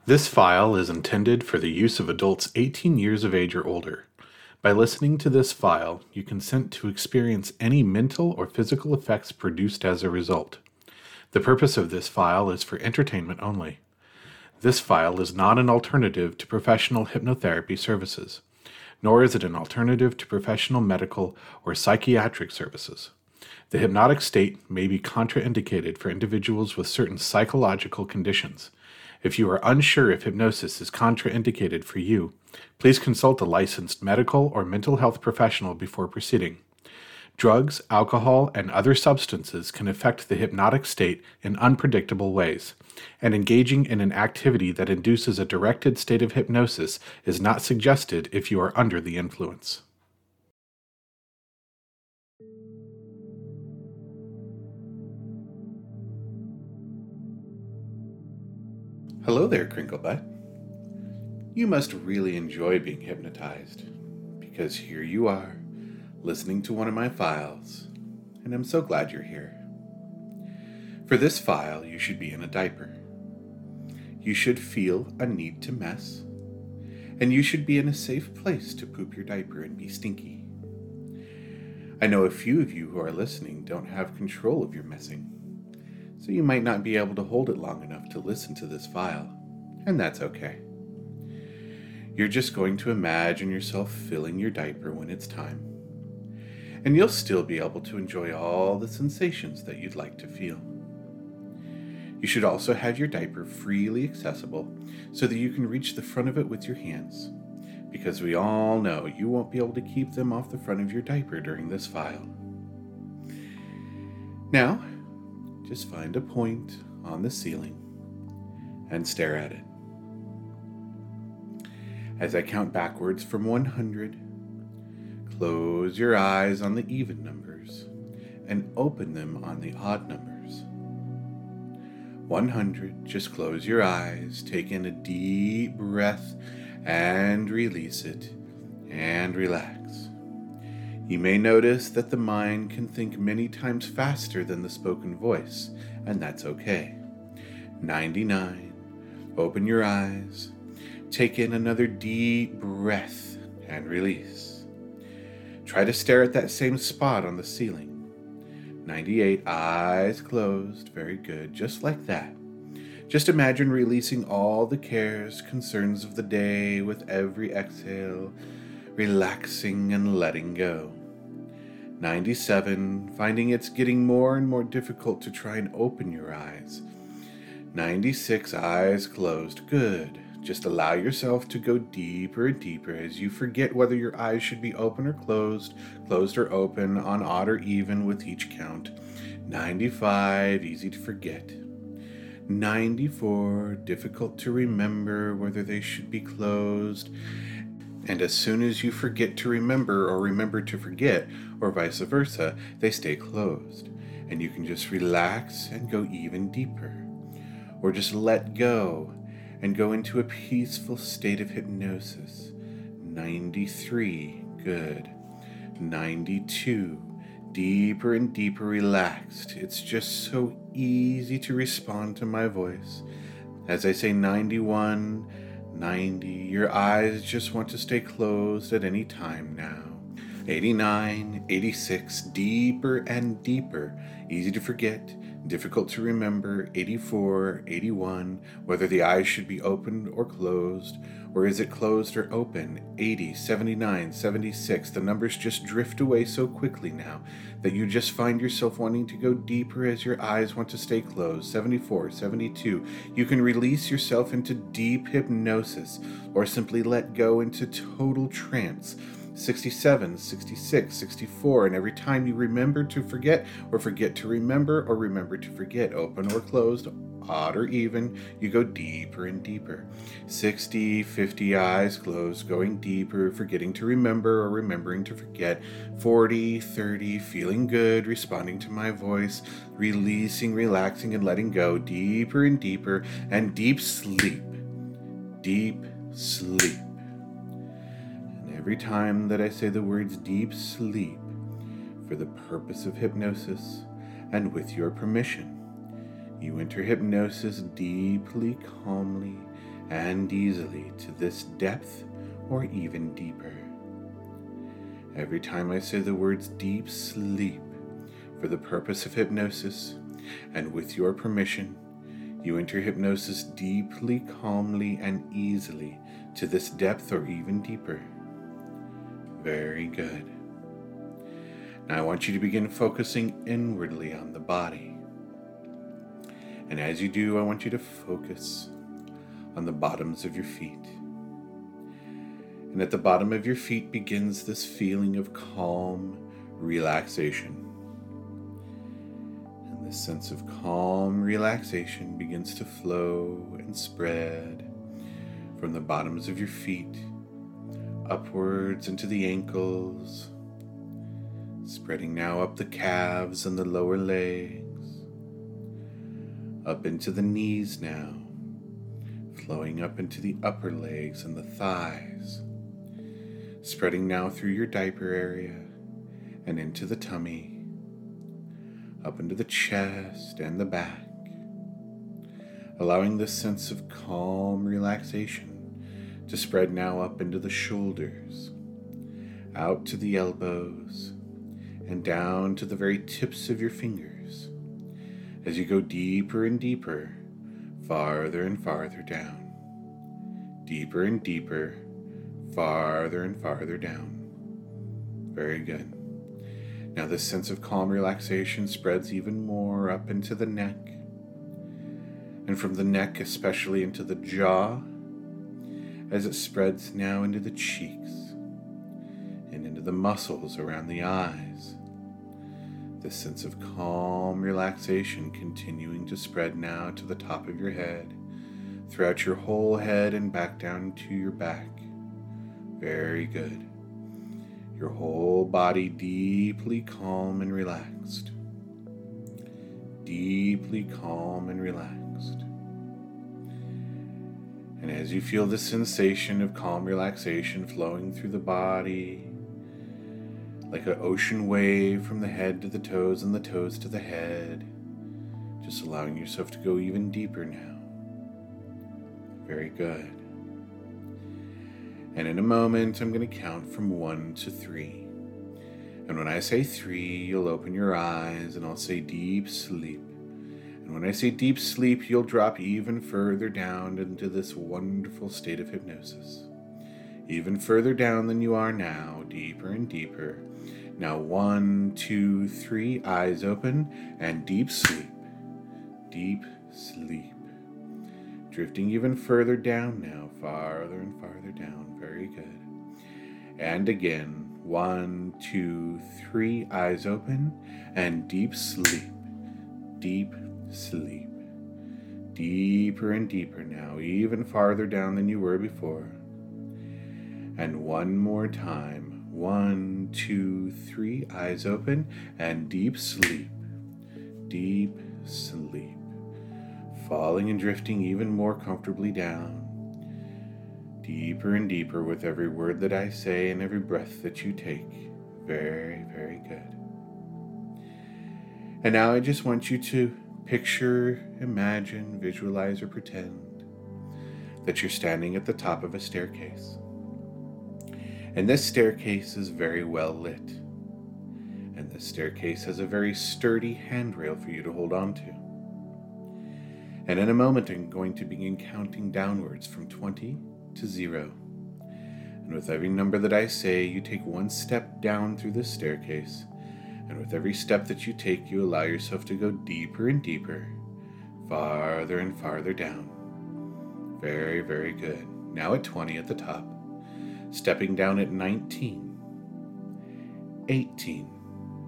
This file is intended for the use of adults 18 years of age or older. By listening to this file, you consent to experience any mental or physical effects produced as a result. The purpose of this file is for entertainment only. This file is not an alternative to professional hypnotherapy services, nor is it an alternative to professional medical or psychiatric services. The hypnotic state may be contraindicated for individuals with certain psychological conditions. If you are unsure if hypnosis is contraindicated for you, please consult a licensed medical or mental health professional before proceeding. Drugs, alcohol, and other substances can affect the hypnotic state in unpredictable ways, and engaging in an activity that induces a directed state of hypnosis is not suggested if you are under the influence. Hello there, Crinklebutt. You must really enjoy being hypnotized, because here you are, listening to one of my files, and I'm so glad you're here. For this file, you should be in a diaper. You should feel a need to mess, and you should be in a safe place to poop your diaper and be stinky. I know a few of you who are listening don't have control of your messing, so you might not be able to hold it long enough to listen to this file, and that's okay. You're just going to imagine yourself filling your diaper when it's time, and you'll still be able to enjoy all the sensations that you'd like to feel. You should also have your diaper freely accessible so that you can reach the front of it with your hands, because we all know you won't be able to keep them off the front of your diaper during this file. Now, just find a point on the ceiling and stare at it. As I count backwards from 100, close your eyes on the even numbers and open them on the odd numbers. 100, just close your eyes, take in a deep breath and release it and relax. You may notice that the mind can think many times faster than the spoken voice, and that's okay. 99, open your eyes, take in another deep breath and release. Try to stare at that same spot on the ceiling. 98, eyes closed, very good, just like that. Just imagine releasing all the cares, concerns of the day with every exhale, relaxing and letting go. 97, finding it's getting more and more difficult to try and open your eyes. 96, eyes closed, good. Just allow yourself to go deeper and deeper as you forget whether your eyes should be open or closed or open, on odd or even with each count. 95, easy to forget. 94, difficult to remember whether they should be closed. And as soon as you forget to remember or remember to forget, or vice versa, they stay closed. And you can just relax and go even deeper. Or just let go and go into a peaceful state of hypnosis. 93, good. 92, deeper and deeper relaxed. It's just so easy to respond to my voice. As I say 91, 90, your eyes just want to stay closed at any time now. 89, 86, deeper and deeper, easy to forget, difficult to remember. 84, 81, whether the eyes should be opened or closed, or is it closed or open. 80, 79, 76, the numbers just drift away so quickly now that you just find yourself wanting to go deeper as your eyes want to stay closed. 74, 72, you can release yourself into deep hypnosis or simply let go into total trance. 67, 66, 64, and every time you remember to forget or forget to remember or remember to forget, open or closed, odd or even, you go deeper and deeper. 60, 50, eyes closed, going deeper, forgetting to remember or remembering to forget. 40, 30, feeling good, responding to my voice, releasing, relaxing, and letting go, deeper and deeper, and deep sleep. Deep sleep. Every time that I say the words deep sleep, for the purpose of hypnosis, and with your permission, you enter hypnosis deeply, calmly, and easily to this depth or even deeper. Every time I say the words deep sleep for the purpose of hypnosis, and with your permission, you enter hypnosis deeply, calmly, and easily to this depth or even deeper. Very good. Now I want you to begin focusing inwardly on the body. And as you do, I want you to focus on the bottoms of your feet. And at the bottom of your feet begins this feeling of calm relaxation. And this sense of calm relaxation begins to flow and spread from the bottoms of your feet upwards into the ankles, spreading now up the calves and the lower legs, up into the knees now, flowing up into the upper legs and the thighs, spreading now through your diaper area and into the tummy, up into the chest and the back, allowing this sense of calm relaxation to spread now up into the shoulders, out to the elbows, and down to the very tips of your fingers as you go deeper and deeper, farther and farther down, deeper and deeper, farther and farther down. Very good. Now this sense of calm relaxation spreads even more up into the neck, and from the neck especially into the jaw, as it spreads now into the cheeks and into the muscles around the eyes. This sense of calm relaxation continuing to spread now to the top of your head, throughout your whole head and back down to your back. Very good. Your whole body deeply calm and relaxed. Deeply calm and relaxed. And as you feel the sensation of calm relaxation flowing through the body, like an ocean wave from the head to the toes and the toes to the head, just allowing yourself to go even deeper now. Very good. And in a moment, I'm going to count from 1 to 3. And when I say 3, you'll open your eyes and I'll say deep sleep. And when I say deep sleep, you'll drop even further down into this wonderful state of hypnosis. Even further down than you are now, deeper and deeper. Now 1, 2, 3, eyes open, and deep sleep. Deep sleep. Drifting even further down now, farther and farther down. Very good. And again, 1, 2, 3, eyes open, and deep sleep. Deep sleep. Deeper and deeper now, even farther down than you were before. And one more time. 1, 2, 3, eyes open, and deep sleep. Deep sleep. Falling and drifting even more comfortably down. Deeper and deeper with every word that I say and every breath that you take. Very, very good. And now I just want you to picture, imagine, visualize, or pretend that you're standing at the top of a staircase. And this staircase is very well lit. And this staircase has a very sturdy handrail for you to hold on to. And in a moment, I'm going to begin counting downwards from 20 to 0. And with every number that I say, you take one step down through this staircase. And with every step that you take, you allow yourself to go deeper and deeper, farther and farther down. Very, very good. Now at 20 at the top. Stepping down at 19, 18,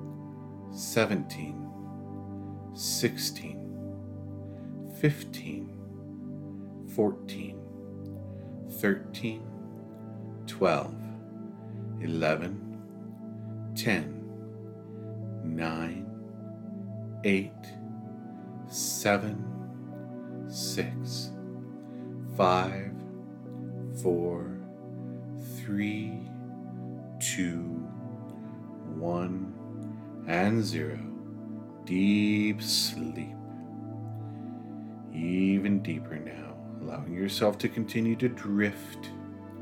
17, 16, 15, 14, 13, 12, 11, 10, 9, 8, 7, 6, 5, 4, 3, 2, 1, and 0. Deep sleep. Even deeper now, allowing yourself to continue to drift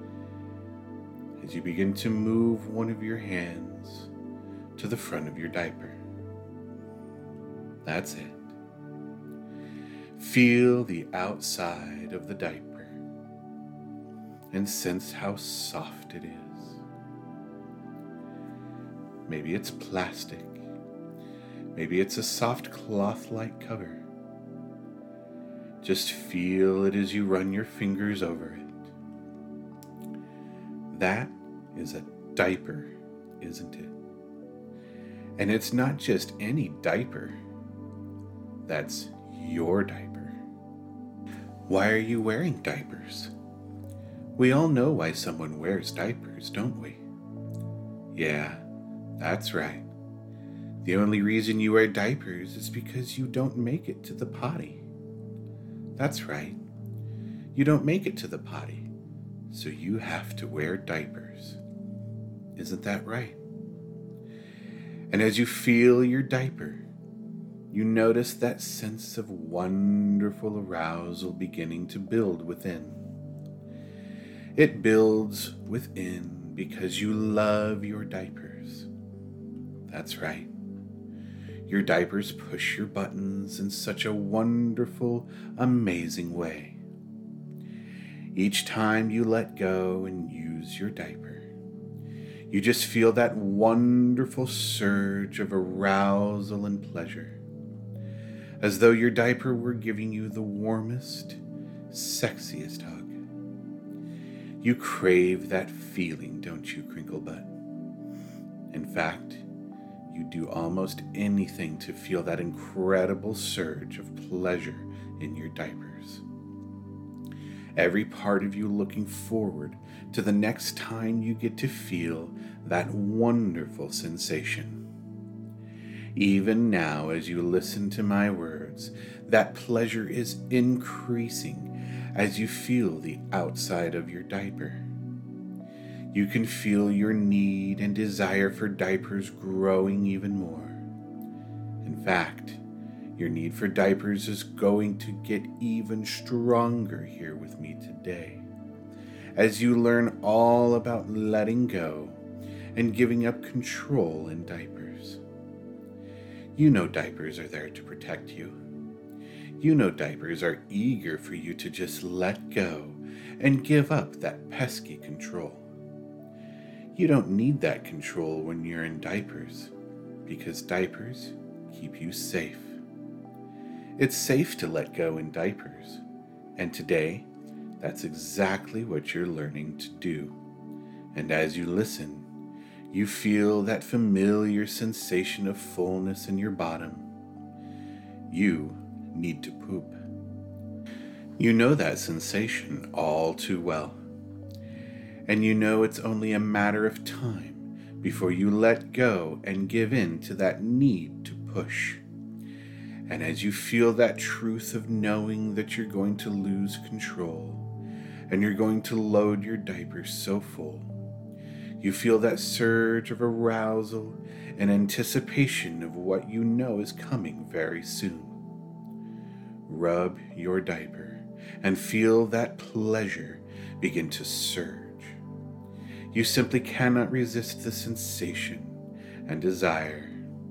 as you begin to move one of your hands to the front of your diaper. That's it. Feel the outside of the diaper and sense how soft it is. Maybe it's plastic. Maybe it's a soft cloth-like cover. Just feel it as you run your fingers over it. That is a diaper, isn't it? And it's not just any diaper. That's your diaper. Why are you wearing diapers? We all know why someone wears diapers, don't we? Yeah, that's right. The only reason you wear diapers is because you don't make it to the potty. That's right. You don't make it to the potty, so you have to wear diapers. Isn't that right? And as you feel your diaper, you notice that sense of wonderful arousal beginning to build within. It builds within because you love your diapers. That's right. Your diapers push your buttons in such a wonderful, amazing way. Each time you let go and use your diaper, you just feel that wonderful surge of arousal and pleasure, as though your diaper were giving you the warmest, sexiest hug. You crave that feeling, don't you, Crinkle Butt? In fact, you do almost anything to feel that incredible surge of pleasure in your diapers. Every part of you looking forward to the next time you get to feel that wonderful sensation. Even now, as you listen to my words, that pleasure is increasing as you feel the outside of your diaper. You can feel your need and desire for diapers growing even more. In fact, your need for diapers is going to get even stronger here with me today, as you learn all about letting go and giving up control in diapers. You know diapers are there to protect you. You know diapers are eager for you to just let go and give up that pesky control. You don't need that control when you're in diapers, because diapers keep you safe. It's safe to let go in diapers, and today, that's exactly what you're learning to do. And as you listen, you feel that familiar sensation of fullness in your bottom. You need to poop. You know that sensation all too well. And you know it's only a matter of time before you let go and give in to that need to push. And as you feel that truth of knowing that you're going to lose control and you're going to load your diaper so full, you feel that surge of arousal and anticipation of what you know is coming very soon. Rub your diaper and feel that pleasure begin to surge. You simply cannot resist the sensation and desire.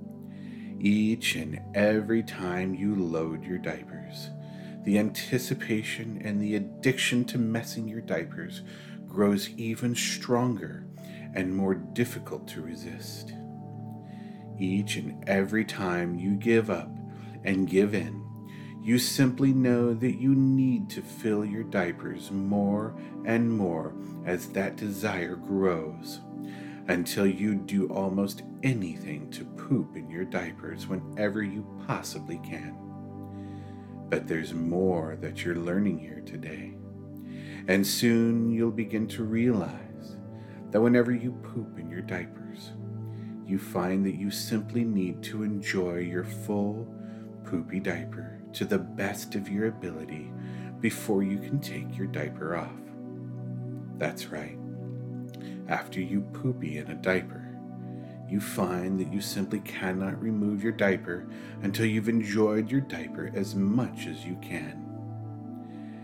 Each and every time you load your diapers, the anticipation and the addiction to messing your diapers grows even stronger and more difficult to resist. Each and every time you give up and give in, you simply know that you need to fill your diapers more and more as that desire grows, until you do almost anything to poop in your diapers whenever you possibly can. But there's more that you're learning here today, and soon you'll begin to realize that whenever you poop in your diapers, you find that you simply need to enjoy your full poopy diaper to the best of your ability before you can take your diaper off. That's right. After you poopy in a diaper, you find that you simply cannot remove your diaper until you've enjoyed your diaper as much as you can.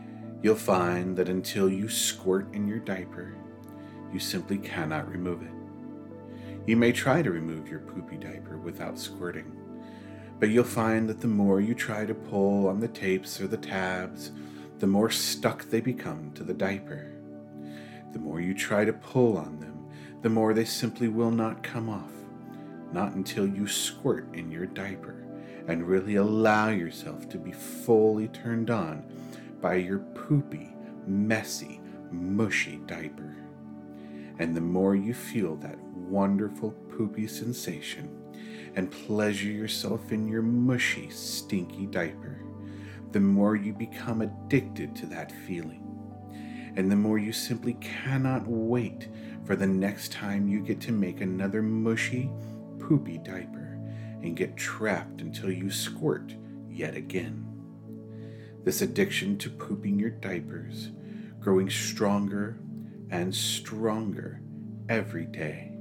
You'll find that until you squirt in your diaper, you simply cannot remove it. You may try to remove your poopy diaper without squirting, but you'll find that the more you try to pull on the tapes or the tabs, the more stuck they become to the diaper. The more you try to pull on them, the more they simply will not come off, not until you squirt in your diaper and really allow yourself to be fully turned on by your poopy, messy, mushy diaper. And the more you feel that wonderful poopy sensation and pleasure yourself in your mushy, stinky diaper, the more you become addicted to that feeling. And the more you simply cannot wait for the next time you get to make another mushy, poopy diaper and get trapped until you squirt yet again. This addiction to pooping your diapers growing stronger and stronger every day.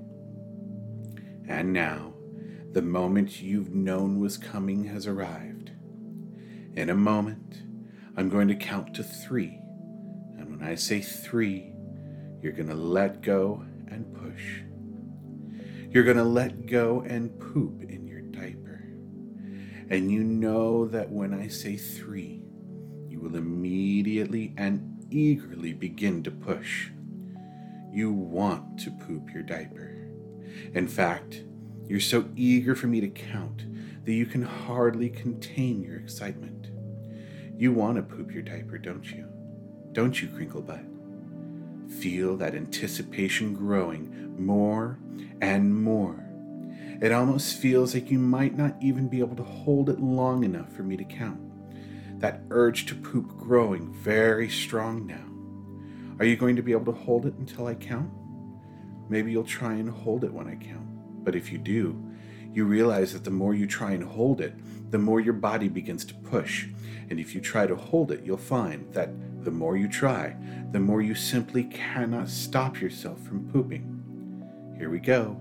And now, the moment you've known was coming has arrived. In a moment, I'm going to count to 3. And when I say 3, you're going to let go and push. You're going to let go and poop in your diaper. And you know that when I say 3, you will immediately and eagerly begin to push. You want to poop your diaper. In fact, you're so eager for me to count that you can hardly contain your excitement. You want to poop your diaper, don't you? Don't you, Crinkle Butt? Feel that anticipation growing more and more. It almost feels like you might not even be able to hold it long enough for me to count. That urge to poop growing very strong now. Are you going to be able to hold it until I count? Maybe you'll try and hold it when I count. But if you do, you realize that the more you try and hold it, the more your body begins to push. And if you try to hold it, you'll find that the more you try, the more you simply cannot stop yourself from pooping. Here we go.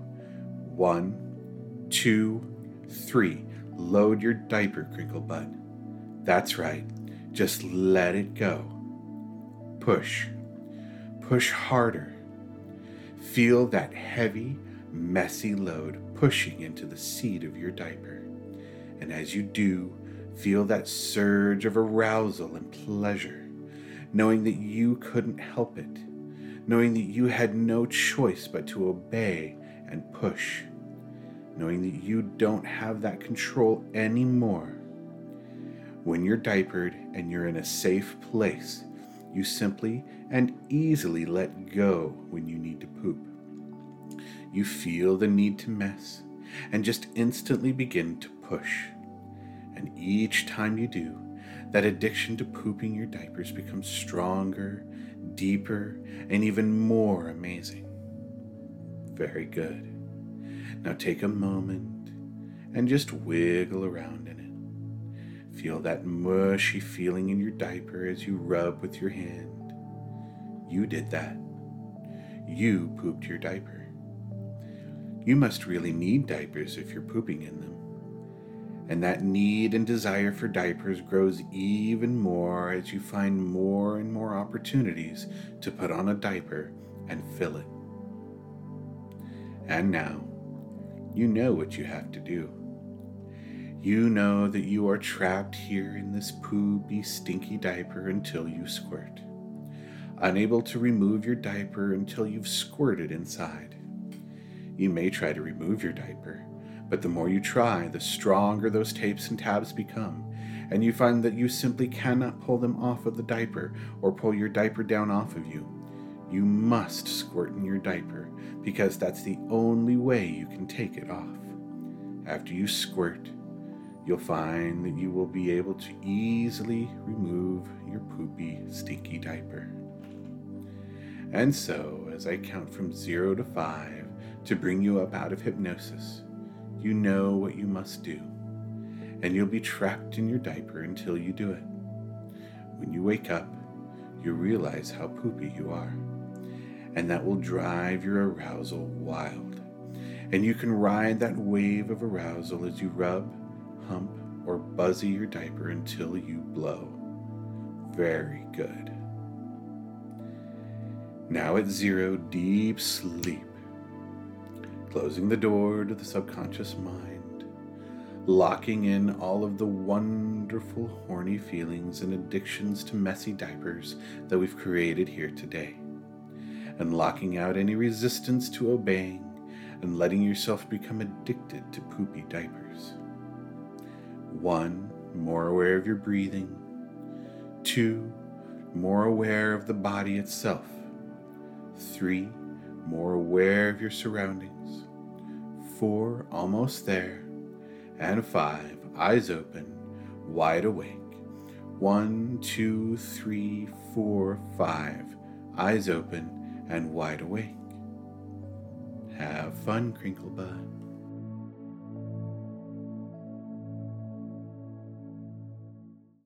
1, 2, 3. Load your diaper, Crinkle Butt. That's right. Just let it go. Push. Push harder. Feel that heavy, messy load pushing into the seat of your diaper. And as you do, feel that surge of arousal and pleasure, knowing that you couldn't help it, knowing that you had no choice but to obey and push, knowing that you don't have that control anymore. When you're diapered and you're in a safe place, you simply and easily let go when you need to poop. You feel the need to mess and just instantly begin to push. And each time you do, that addiction to pooping your diapers becomes stronger, deeper, and even more amazing. Very good. Now take a moment and just wiggle around in it. Feel that mushy feeling in your diaper as you rub with your hand. You did that. You pooped your diaper. You must really need diapers if you're pooping in them. And that need and desire for diapers grows even more as you find more and more opportunities to put on a diaper and fill it. And now, you know what you have to do. You know that you are trapped here in this poopy, stinky diaper until you squirt, unable to remove your diaper until you've squirted inside. You may try to remove your diaper, but the more you try, the stronger those tapes and tabs become, and you find that you simply cannot pull them off of the diaper or pull your diaper down off of you. You must squirt in your diaper because that's the only way you can take it off. After you squirt, you'll find that you will be able to easily remove your poopy, stinky diaper. And so, as I count from 0 to 5 to bring you up out of hypnosis, you know what you must do, and you'll be trapped in your diaper until you do it. When you wake up, you realize how poopy you are, and that will drive your arousal wild. And you can ride that wave of arousal as you rub, hump, or buzzy your diaper until you blow. Very good. Now at 0, deep sleep. Closing the door to the subconscious mind, locking in all of the wonderful horny feelings and addictions to messy diapers that we've created here today, and locking out any resistance to obeying and letting yourself become addicted to poopy diapers. 1, more aware of your breathing. 2, more aware of the body itself. 3, more aware of your surroundings. 4, almost there. And 5, eyes open, wide awake. 1, 2, 3, 4, 5, eyes open and wide awake. Have fun, Crinkle Bud.